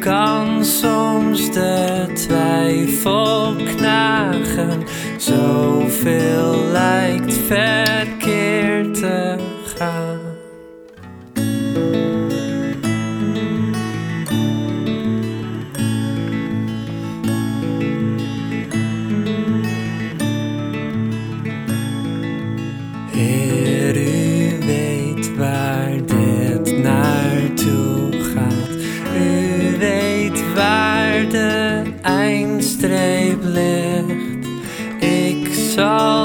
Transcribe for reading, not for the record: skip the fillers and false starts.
kan soms de twijfel knagen. Zoveel lijkt verkeerd te gaan. Heer, u weet waar dit naartoe gaat. U weet waar de eindstreep ligt. Ik zal